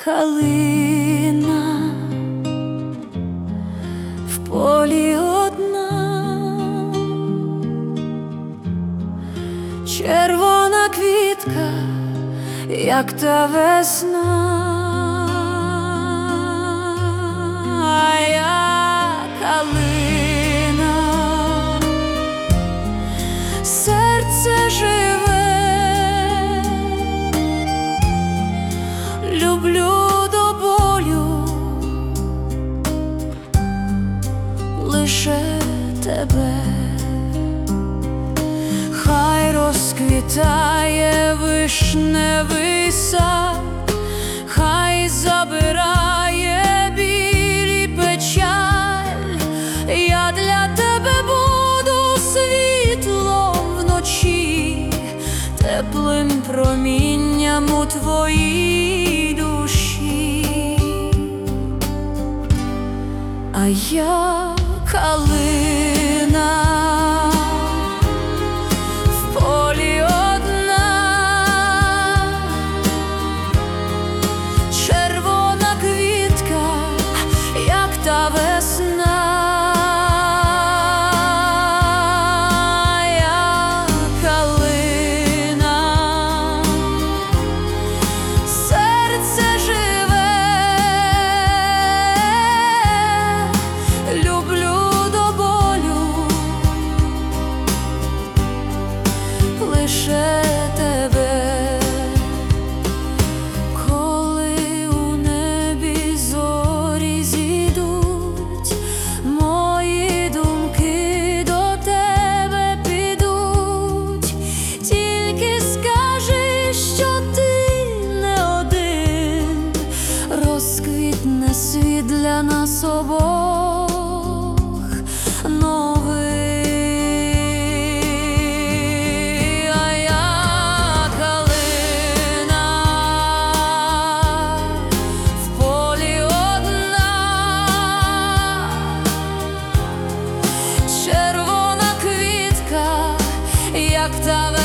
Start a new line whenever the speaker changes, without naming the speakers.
калина в полі одна, червона квітка, як та весна. А я калина, серце живе, люблю до болю лише тебе. Хай розквітає вишневий сад, хай забирає біль і печаль. Я для тебе буду світлом вночі, теплим промінням у твоїй душі. А я калина в полі одна, червона квітка, як та весна. Я калина, серце живе, люблю до болю лише тебе. Коли у небі зорі зійдуть, мої думки до тебе підуть. Тільки скажи, що ти не один, розквітне світ для нас обох новий. А я калина в полі одна, червона квітка, як та